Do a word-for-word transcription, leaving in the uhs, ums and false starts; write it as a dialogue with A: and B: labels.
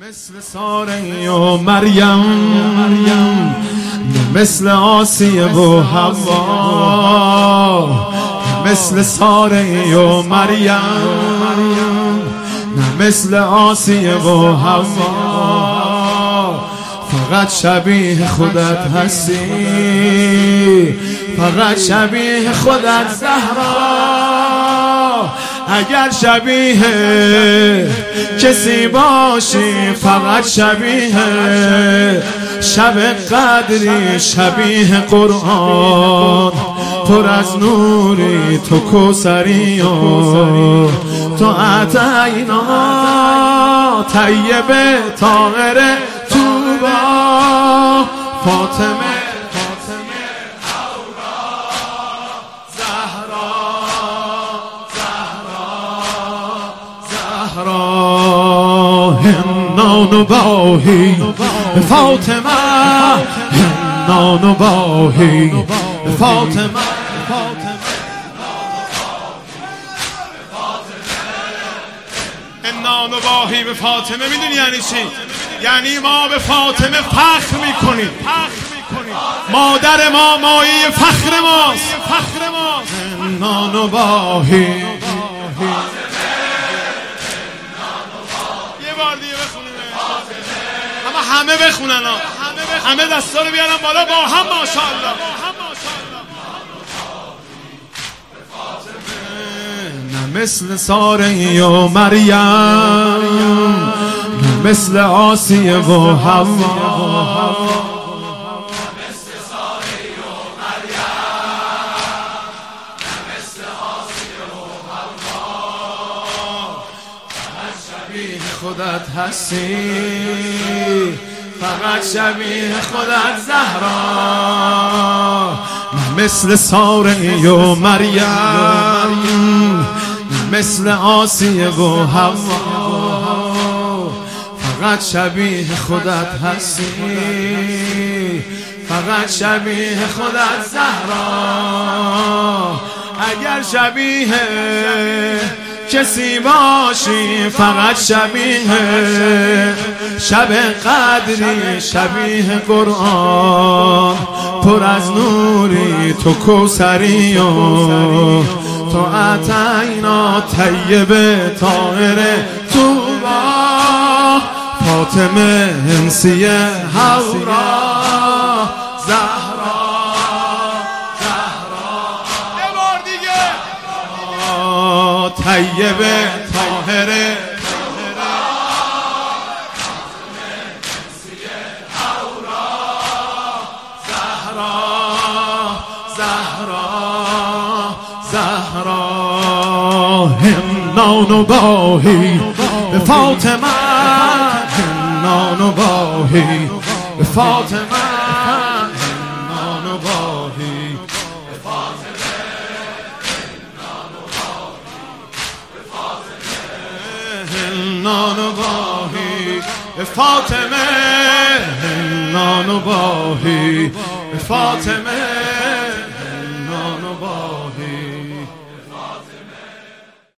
A: مثل ساره و مریم، مثل آسیه و حوا، مثل ساره و مریم، مثل آسیه و حوا. فقط شبیه خودت هستی، فقط شبیه خودت زهرا. اگر شبیه کسی باشی فقط شبیه شب قدری، شبیه قرآن پر از نوری، تو کوثری و تو عطینا طیبه طاهره توبا فاطمه هنان و باهی فاطمه، هنان و باهی فاطمه، هنان و باهی به فاطمه. میدونی یعنی چی؟ یعنی ما به فاطمه فخر میکنیم، مادر ما مایه فخر ماست، فخر ماست. هنان و باهی اما همه بخونن ها، همه دستا رو بیارن بالا با هم ماشاءالله. نه مثل ساره و مریم، مثل آسیه و حوا، خودت هستی، فقط شبیه خودت زهرا. مثل ساره و مریم، مثل آسیه و حوا. فقط شبیه خودت هستی، فقط شبیه خودت زهرا. اگر شبیه کسی باشی فقط شبیه شب قدری، شبیه قرآن پر از نوری، تو کوثری و تو عطینا طیبه طاهره توبا فاطمه انسیه حورا زهرا طیبه طاهره زهرا زهرا زهرا. هنان و باهی به فاطمه، هنان و باهی به فاطمه، هنان و باهی به فاطمه، هنان و باهی به فاطمه، هنان و باهی به فاطمه.